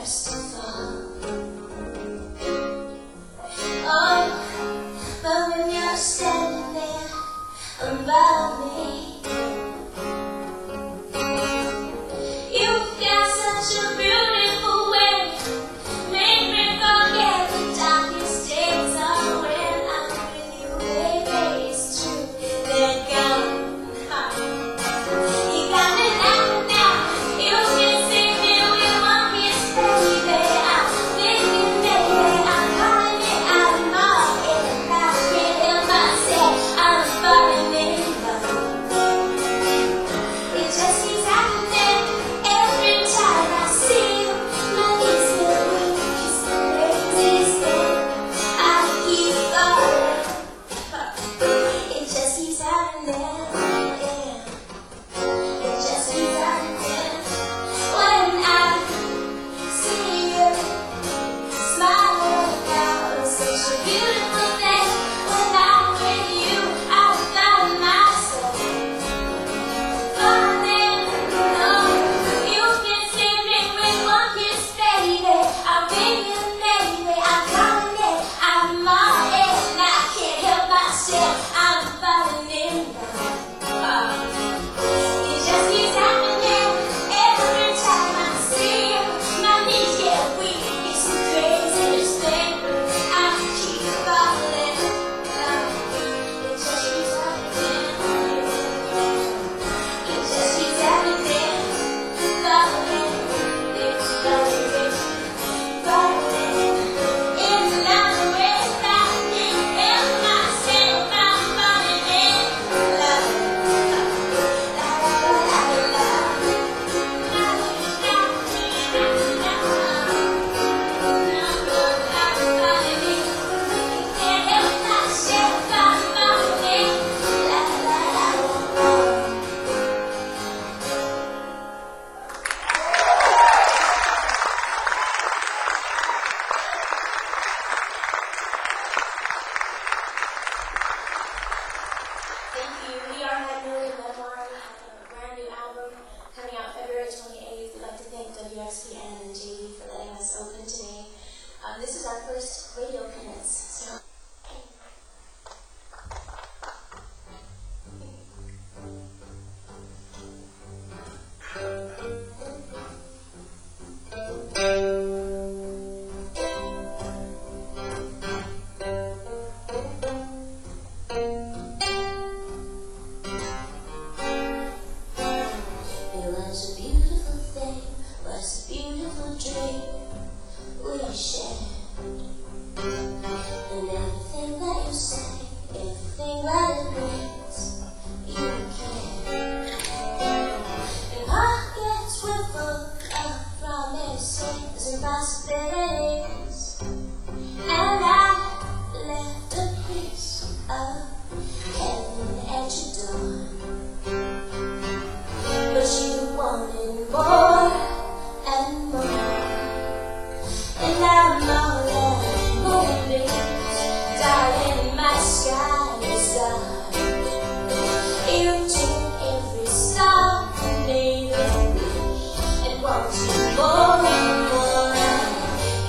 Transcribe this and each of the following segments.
first of all. Oh, but when you're standing there above me, you've got such a beautiful way, make me forget the darkest days of when I'm with you, baby. It's true, they're gone. You got me now. You can see me with one kiss, baby. I'm thinking, baby, I'm calling it out of my head, and I can't help myself. I'm falling in love. It just keeps happening every time I see you. My knees get weak, it's the craziest thing. I keep falling. It just keeps happening, yeah. It just keeps happening when I see you smiling out. It's such a beautiful thing when I'm with you. I found myself falling. You can see me with one kiss, baby. I'm thinking, baby, I'm calling it out of my head, and I can't help myself. I'm falling in love. It just keeps happening every time I see you. My knees get weak, it's the craziest thing. I keep falling. It just keeps happening. It just keeps happening. Falling, it's falling, falling. It's not the way I can't help myself. I'm falling in love. Thank you. We are Magnolia Memoir. We have a brand new album coming out February 28th. We'd like to thank WXPN and JD for letting us open today. This is our first radio appearance. So. It was a beautiful thing, was a beautiful dream we shared. And everything that you say, everything that it means, you care. And pockets were full of promises and possibilities, and I left a piece of heaven at your door. But you wanted more and more, and now I'm all that moonbeams, darling, my sky is dark. You took every star and made it wish, and want you more and more.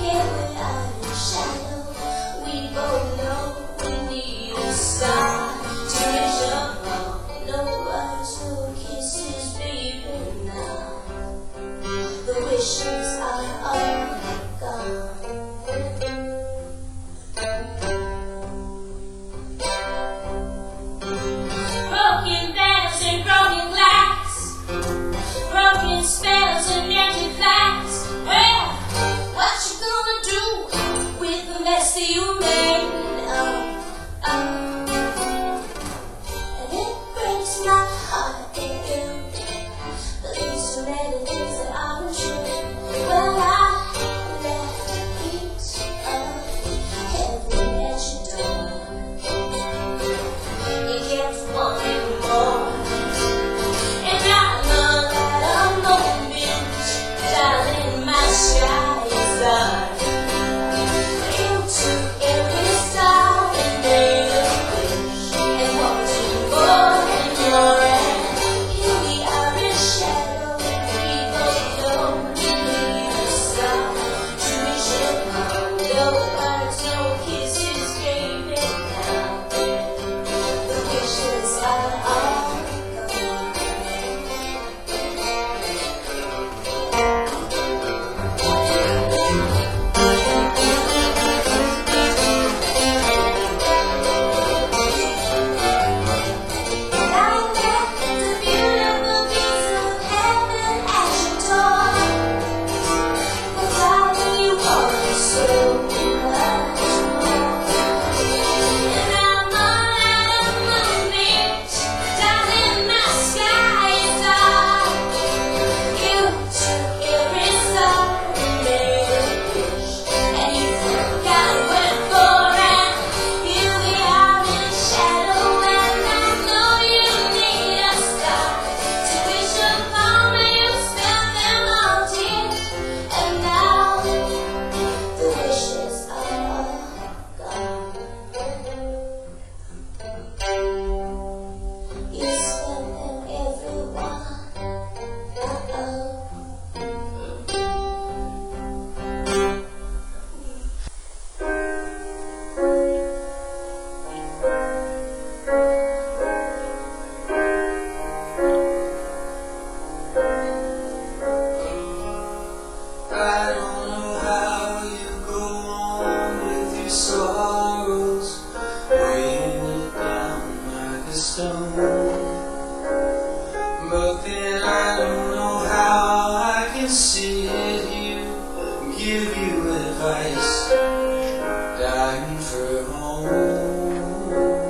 advice, dying for home.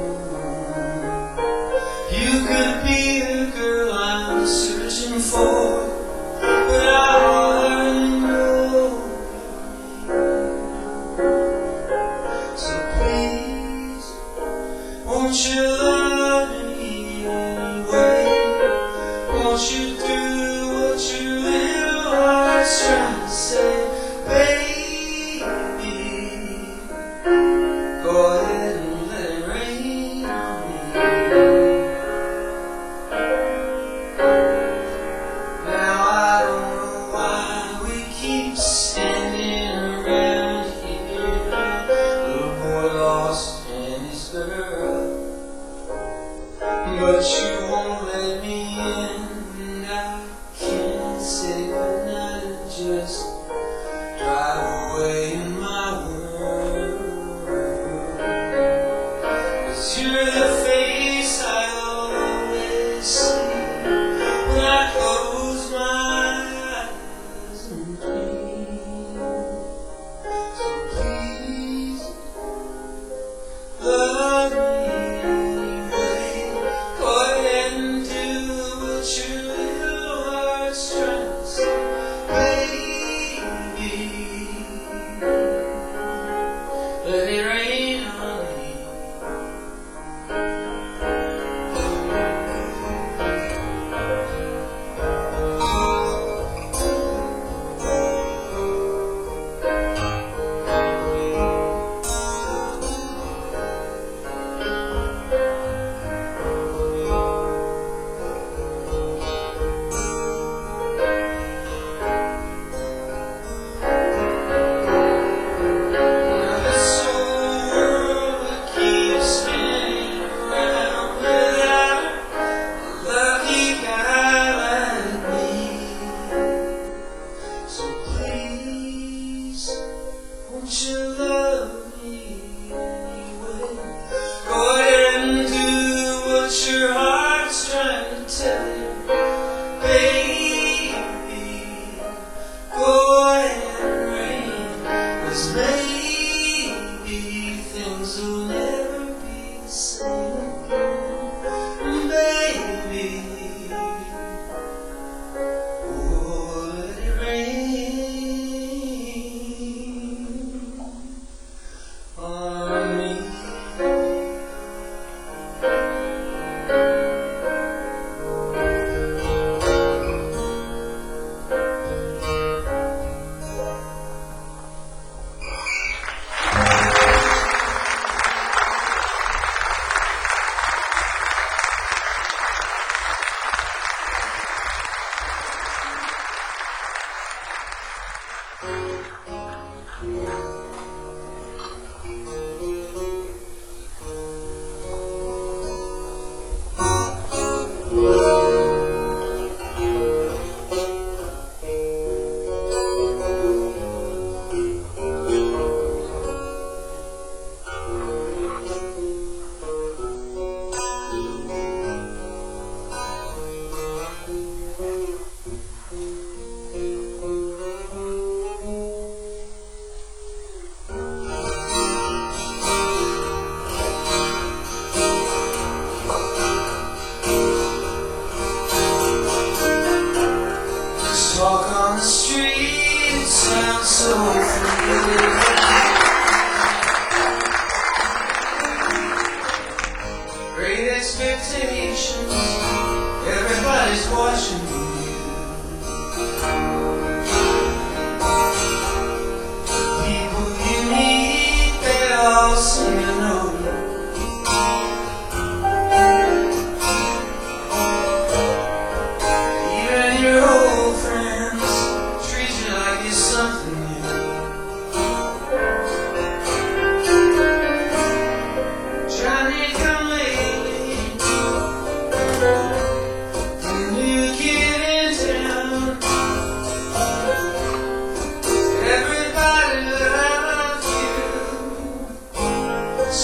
You could be the girl I'm searching for, but I already know. So please, won't you love me anyway? Won't you do what your little heart's trying to say? Baby, go ahead and let it rain on me. Now I don't know why we keep standing around here, little boy lost and his girl, but you won't let me in. I can't say goodnight and just drive away in my world. 'Cause you're the face I always see when I close my eyes and dream. So please, love me anyway. Go ahead and do what your little heart's trying to say. Baby, let it rain on me. Won't you love me anyway? Go ahead and do what your heart's trying to tell you. Baby, go ahead and rain. 'Cause maybe things will never be the same again. Baby, oh, let it rain on me. Walk on the street, it sounds so familiar. Great expectations, everybody's watching you. People you meet, they all seem to know you. Even your old friends treat you like you're something new. Trying to come lately, the new kid in town. Everybody loves you,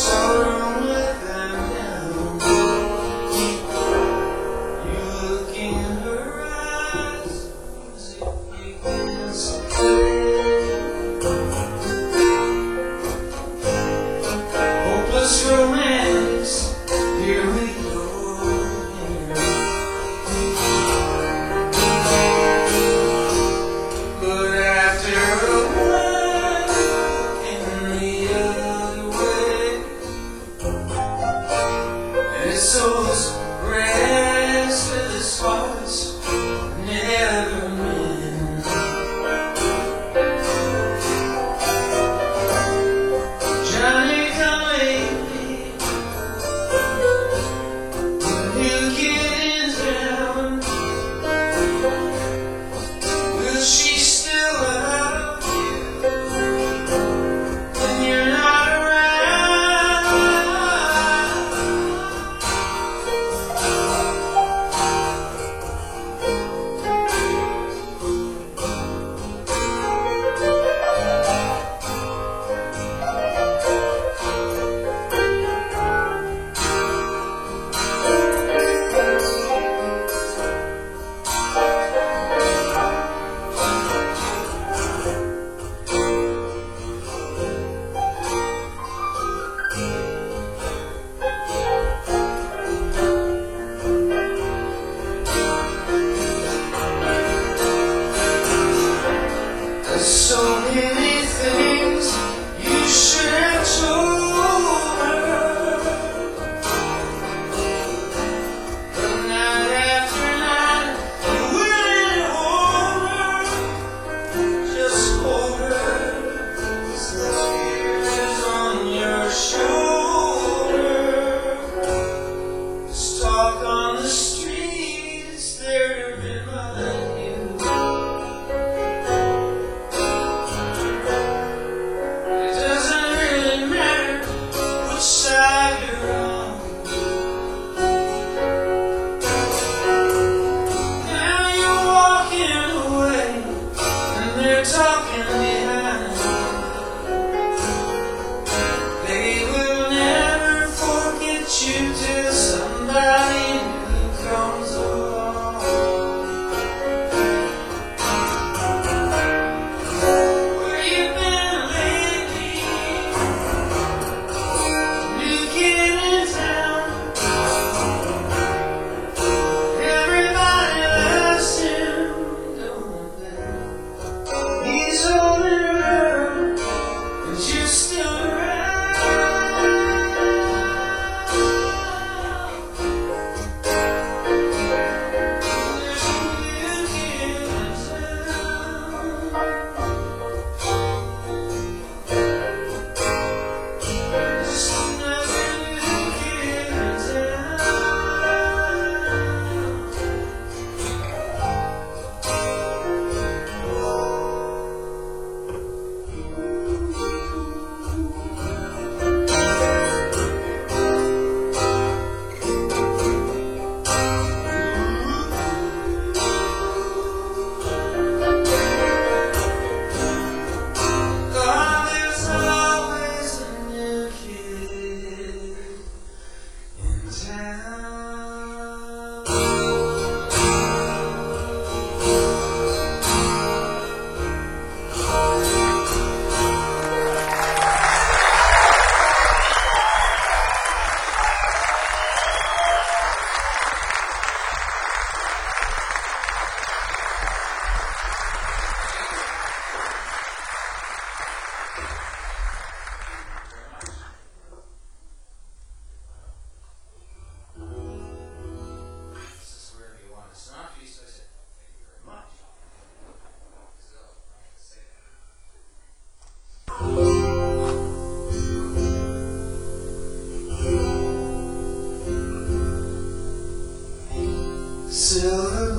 silver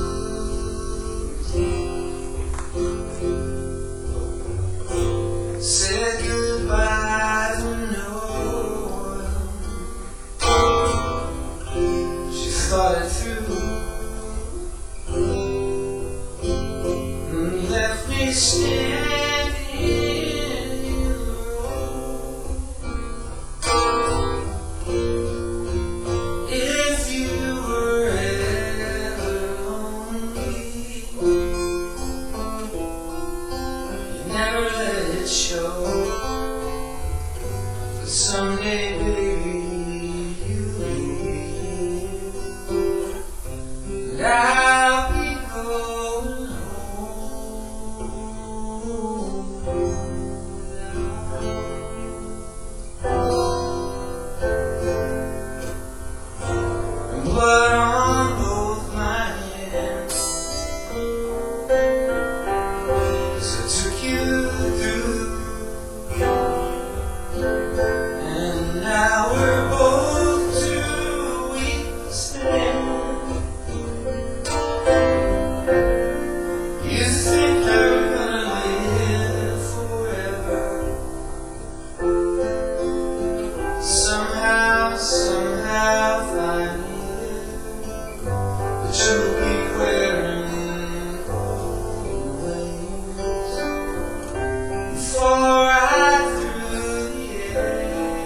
blues. Said goodbye to no one. She thought it through and left me standing in the road. If you were ever lonely, you never let it show. But someday, baby, you'll be here, and I'll be going home. Blood on both my hands as I took you through, and now we're both too weak to stand. You think you're gonna live forever, somehow find me there, but you'll be wearing gold wings and fall right through the air.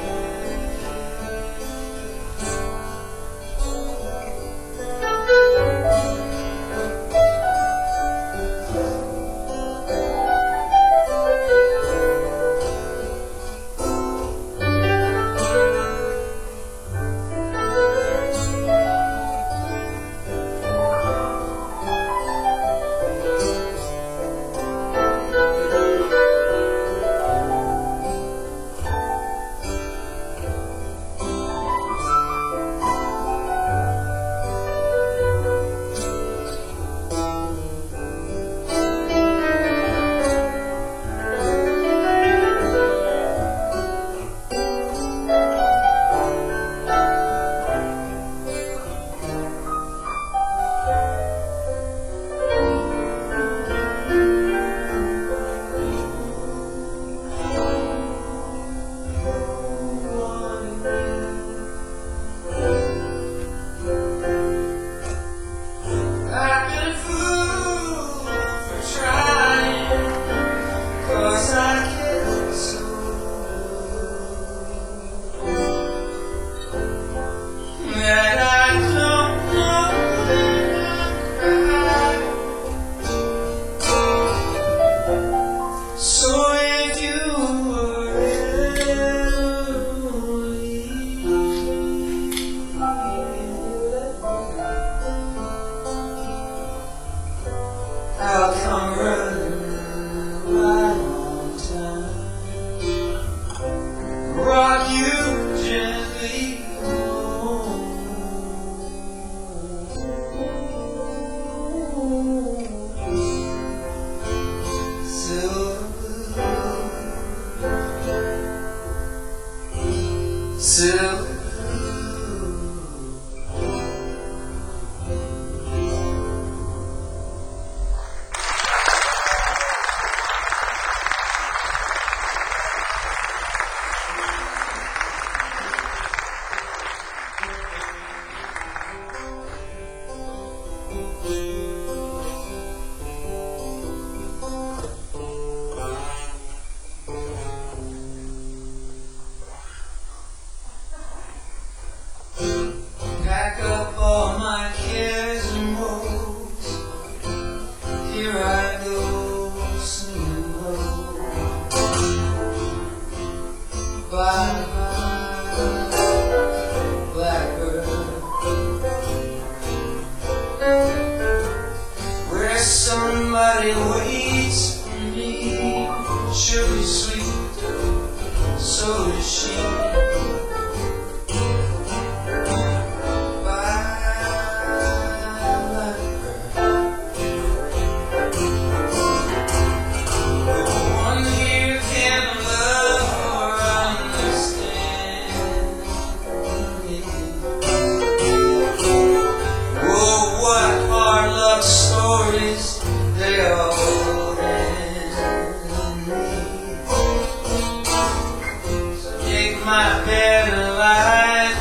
I've been a fool for trying, 'cause I care so. That I don't know when I cry. So if you were ever lonely, I'll come running right on time, rock you gently home. Silver blue, silver blue. Pack up all my cares and woes. Here I go, singing low. Bye bye, blackbird. Where somebody waits for me. She'll be sweet, so is she. What my bed alive,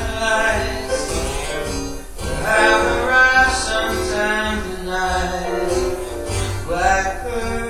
I'll arrive sometime tonight, Blackbird.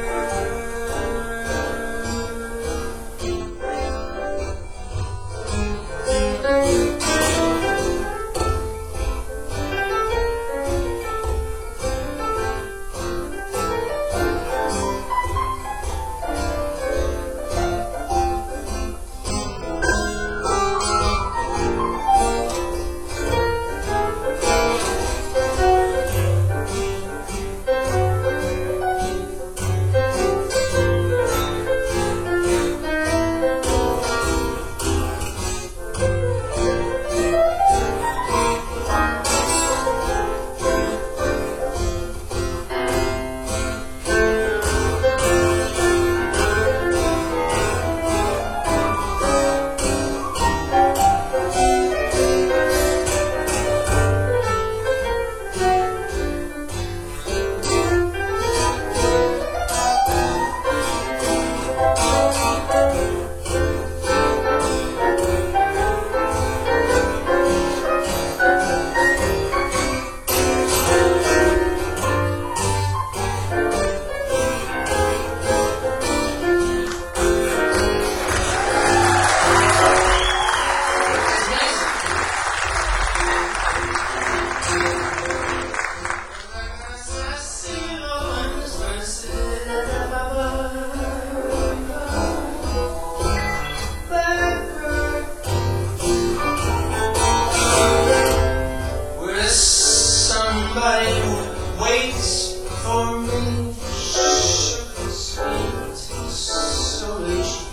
Somebody waits for me, sugar sweet, so rich.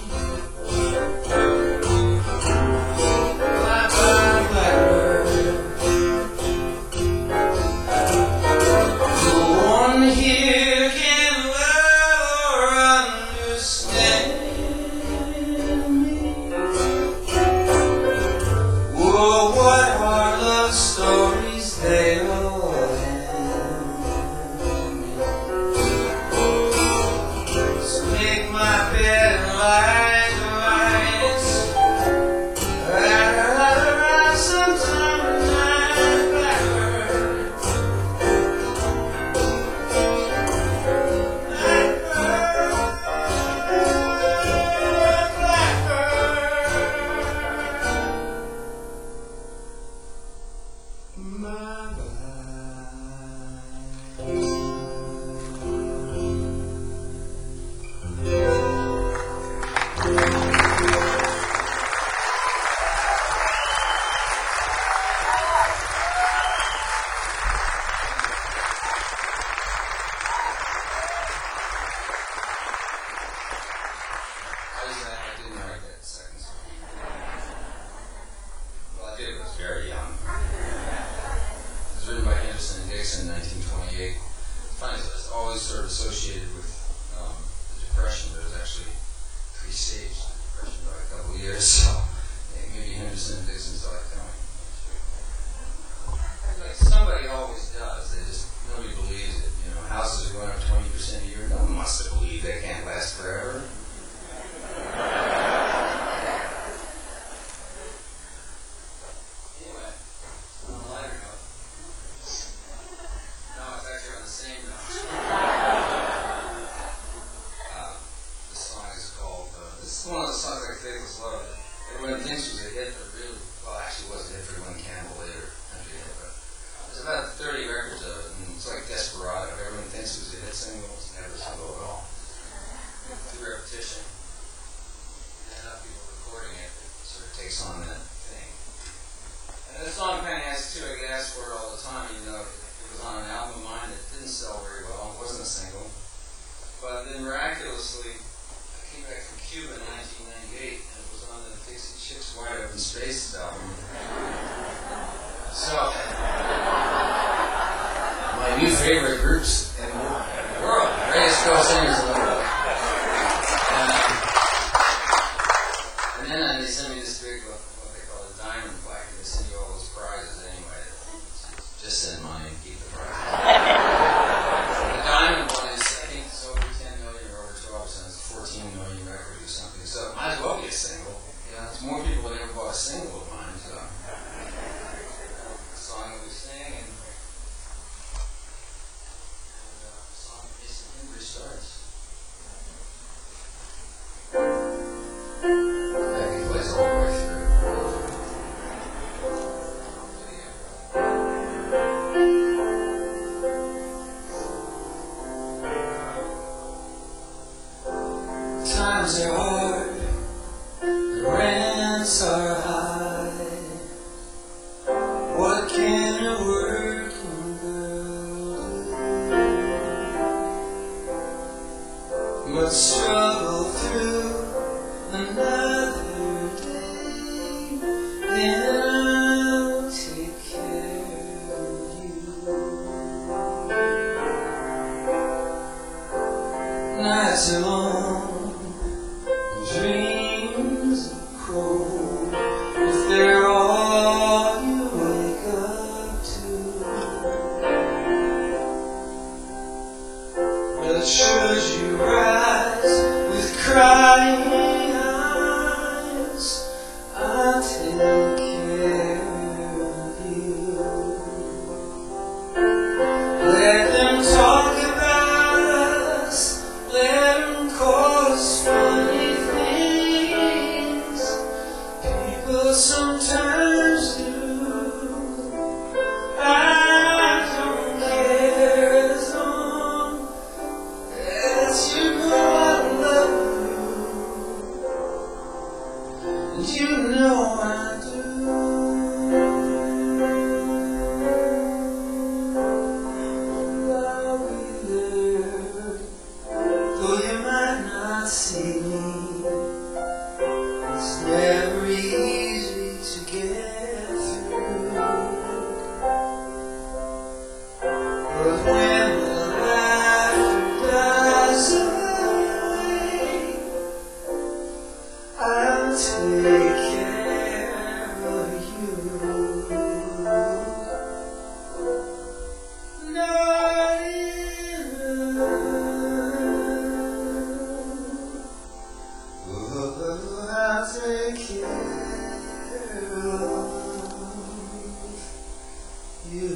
Blackbird, blackbird, no one here can love or understand me. Whoa, what are love stories they all make my bed and light the lights. I'd rather have some time tonight, Blackbird. I didn't write that second song. Well, I did. It was very young. It was written by Henderson and Dixon in 1928. Funny, it was always sort of associated with the Depression, but it was actually pre-staged Depression by a couple of years. So maybe Henderson and Dixon saw it coming. Like somebody always does. They just nobody believes it. You know, houses are going up 20% a year. No one must have believed they can't last forever. One of the songs like Faithless Love that everyone thinks was a hit, but really, well, actually was a hit for Glenn Campbell later, country hit, but there's about 30 records of it, and it's like Desperado. Everyone thinks it was a hit single, it's never a single at all. Through repetition, and enough people recording it, it sort of takes on that thing. And this song kind of has too, I get asked for it all the time, you know, it was on an album of mine that didn't sell very well, it wasn't a single, but then miraculously, came back from Cuba in 1998 and it was on the Dixie Chicks Wide Open Spaces album. So, my new favorite groups in the world, greatest girl singers in the world. And then they sent me this big, what they call a diamond plaque, and they send you all those prizes anyway. Just send money and keep the prizes. The diamond one is, I think it's over 10 million or over 12 cents, 14 million records or something. will sometimes do. I don't care as long as you know I love you, and you know I do. I'll be there, though you might not see me. It's never easy to get through, but when the laughter dies away, I'll take care of you. Not I'll take care of you.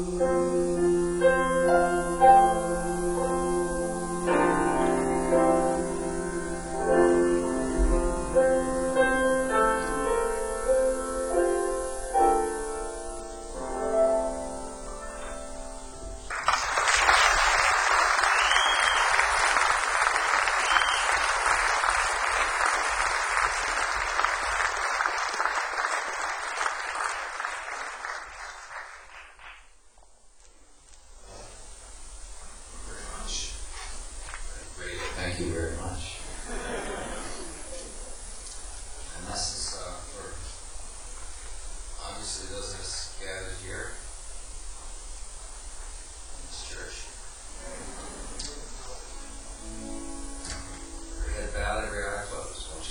Thank you very much. And this is for obviously those of us gathered here in this church. Every head bowed, every eye closed, won't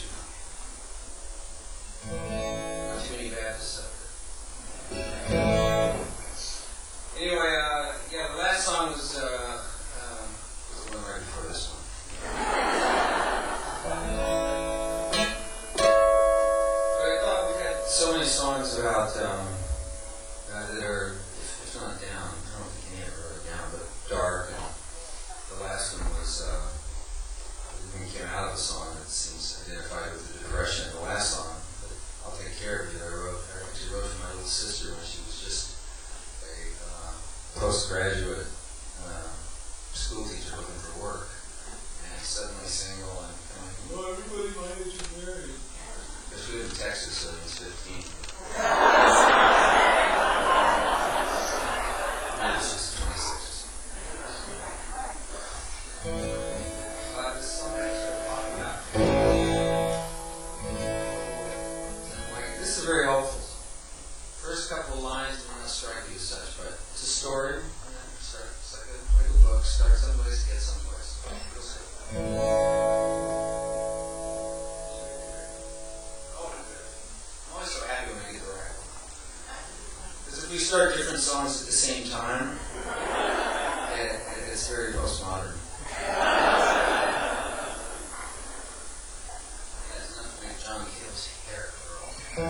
you? Not too many Baptists up here. Anyway, yeah, the last song was the one right before this one. So many songs about that are, if not down, I don't think any of them are down, but dark. And the last one was when we came out of the song, it seems identified with the depression. The last song, I'll Take Care of You, I actually wrote for my little sister when she was just a postgraduate school teacher looking for work, and suddenly single and kind of like, well, everybody my age is married. Because we live in Texas, so it was 15. And it's just 26. But this song I started talking about. Like, this is very helpful. First couple of lines do not strike you as such, but it's a story. It's like a book. Start someplace, get someplace. I'm always so happy when I get the right one. Because if we start different songs at the same time, it's very postmodern. It's not to make John Cale's hair curl.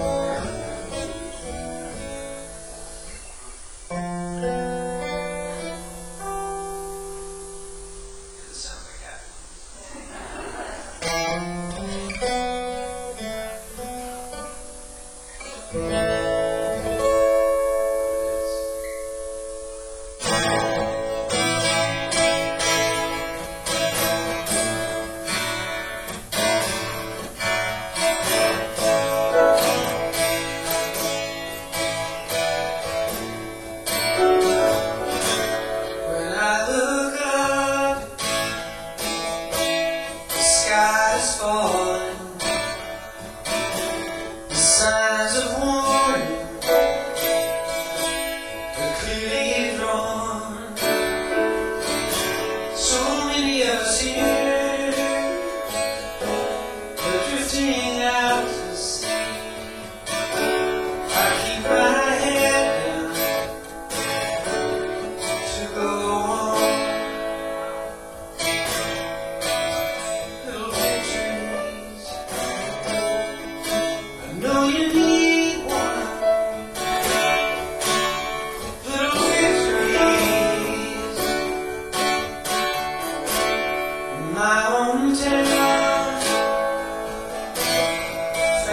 It sounds like happy. When I look up, the sky is falling. The signs of warning are clearly drawn. So many of us here are drifting out to sea. I keep my head down to go on. Little victories, I know you need one. Little victories in my hometown.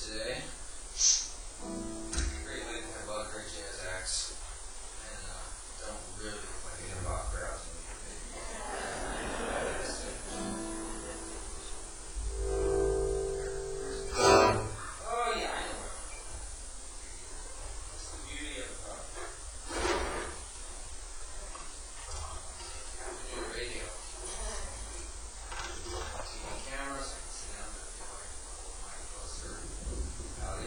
today. Great night to have a lot of great jazz acts. And don't really look like a hip hop crowd. Oh yeah, I know. It's the beauty of new radio. TV cameras, I can sit down and feel like my closer.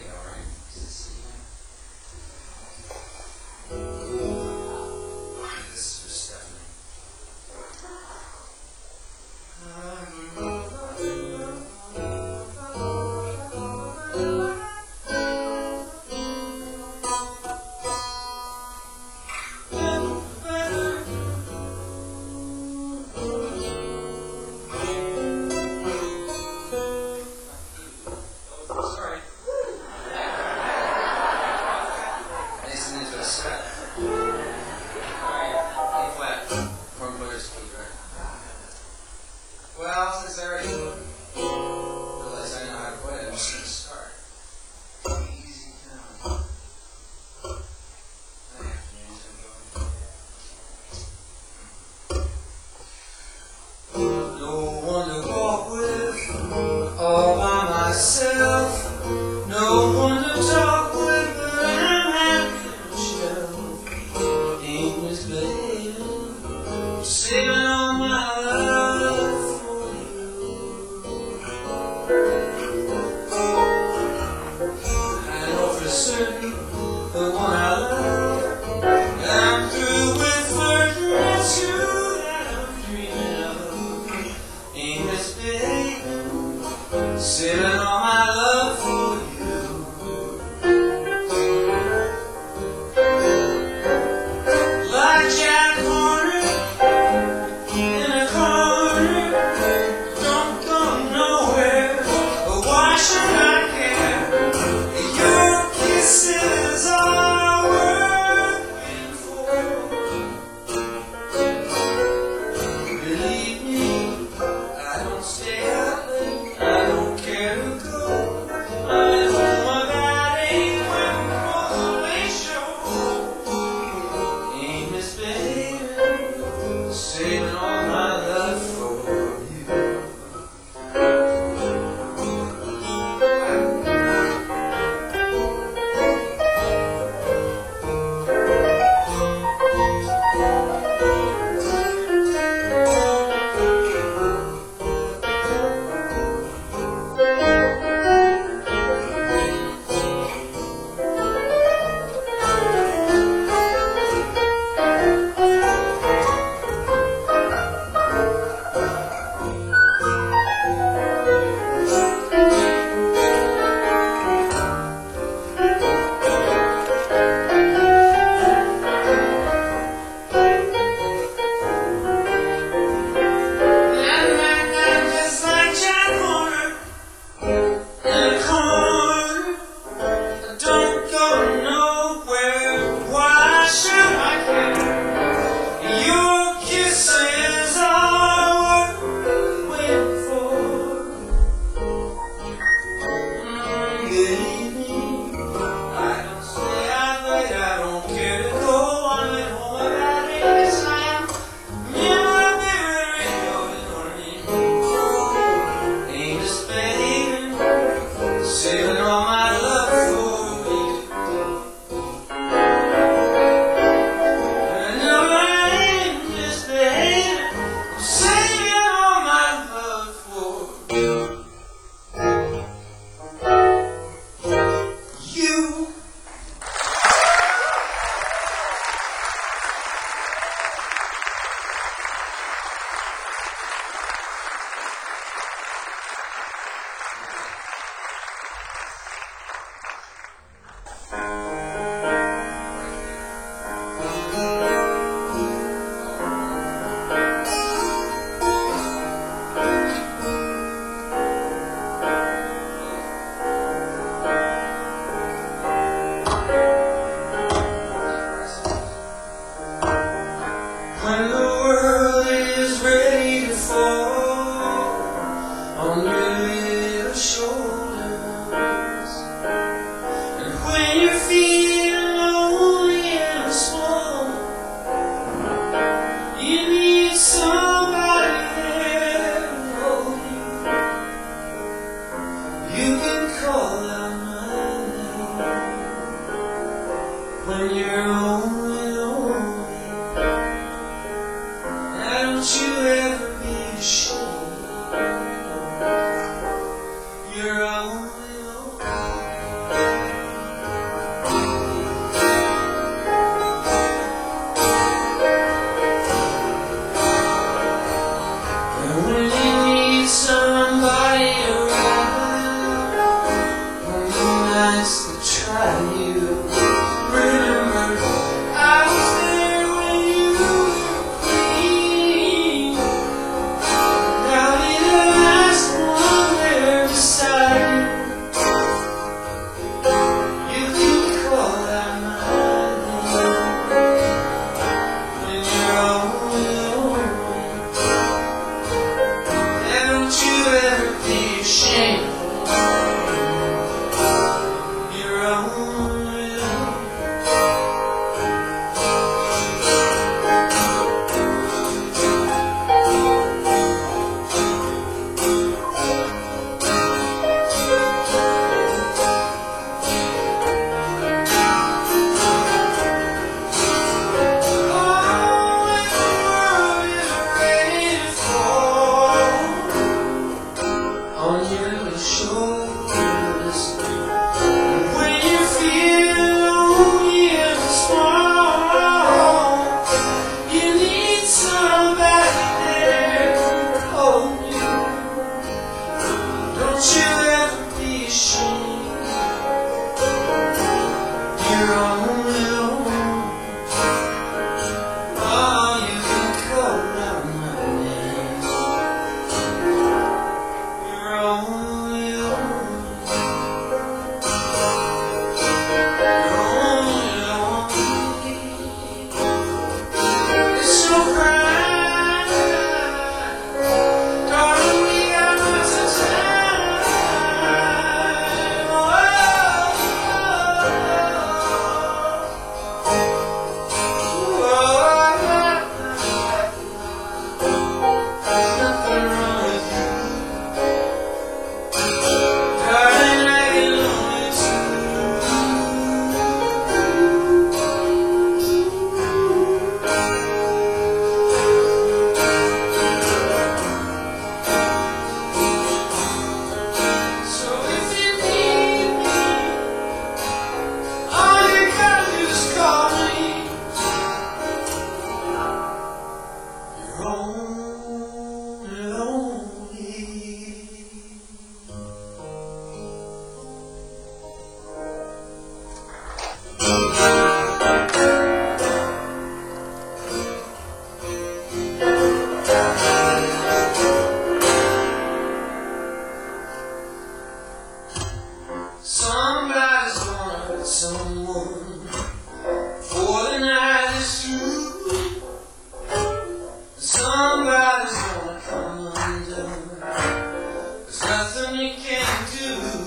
when you're only lonely. Now don't you ever be ashamed. You're only lonely. And when you need somebody around, on the nights that try you, remember I was there when you were queen. I'll be the last one there beside you. You can call out my name when you're only lonely. And don't you ever be ashamed. You're only lonely. On your shoulders, when you feel lonely and small, you need somebody there to hold you. Don't you ever be ashamed. You're only lonely. Oh, you can call out my name. You're only lonely. You're only lonely. It's so bright, darling. We got lots of time. Nothing wrong with you, darling. I get lonely too. So if you need me, all you gotta do is call me. You're only lonely. Somebody's gonna hurt someone before the night is through. Somebody's gonna come undone. There's nothing you can do.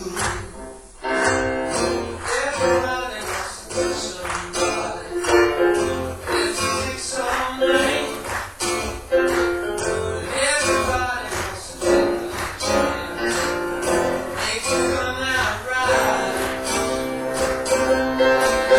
Everybody wants to hurt somebody. It takes all night. Everybody wants to take the chance. Make it come out right.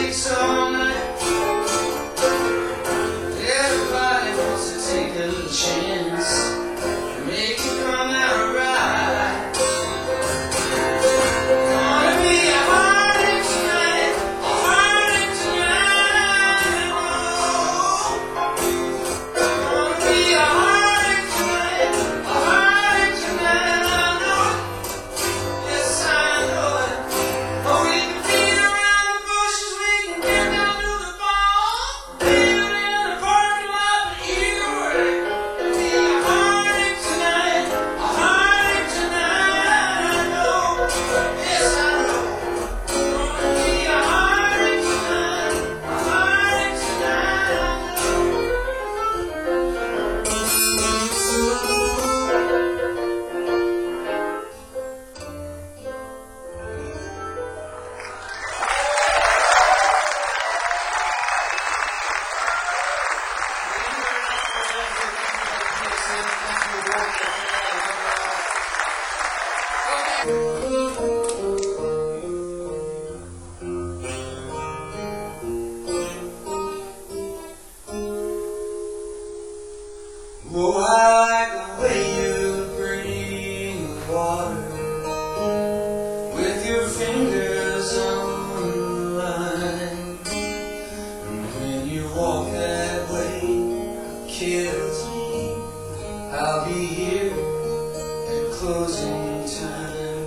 takes all night. Everybody wants to take a little chance and make it come out right. Gonna be a heartache tonight, a heartache tonight. Oh, gonna be a heartache tonight, a heartache tonight. I know it, yes I know it. Oh, we can beat around the bushes, we can get down to the bone, beat it in the parking lot, but either way, it'll be a heartache tonight, a heartache tonight. I know, yes I know. Gonna be a heartache tonight, a heartache tonight. I know. Oh, I like the way you bring the water with your fingers on the line. And when you walk that way, it kills me. I'll be here at closing time.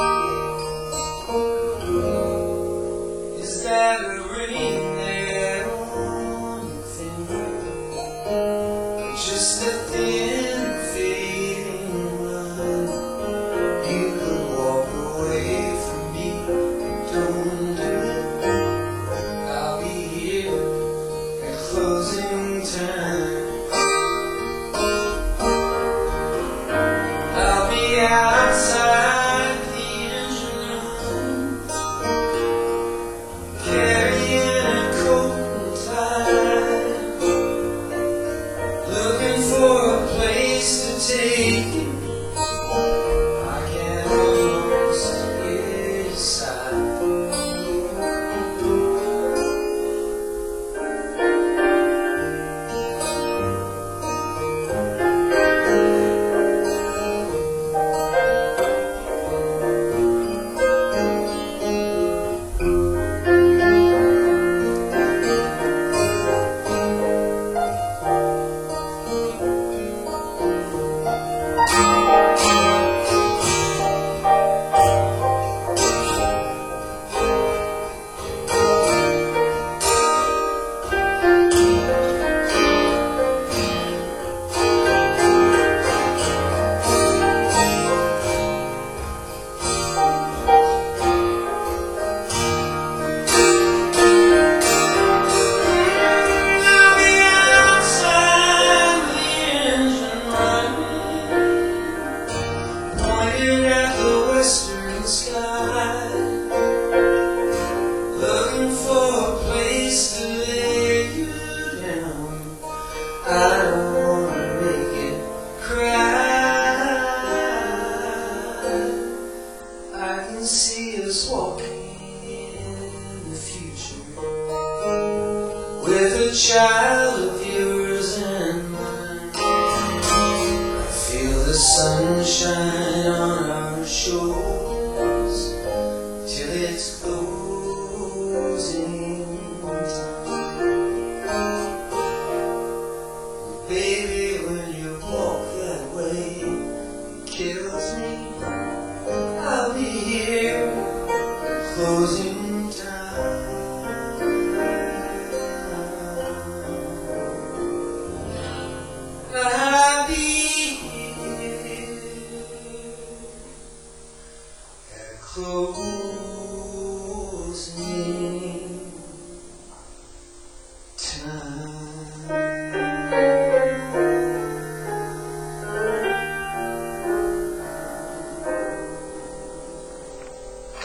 Is that a ring there on your finger? Just a thin fading line. You could walk away from me, don't do it. I'll be here at closing time. I'll be outside the engine room, carrying a coat and tie, looking for a place to take you. I can almost hear you sigh. I'll be outside the engine running, pointing at the western sky, looking for a place to lay you down. I don't wanna make it cry. I can see us walking in the future with a child of yours and mine. I feel the sunshine on our shoulders till it's closing time. Baby, when you walk that way, it kills me. I'll be here at closing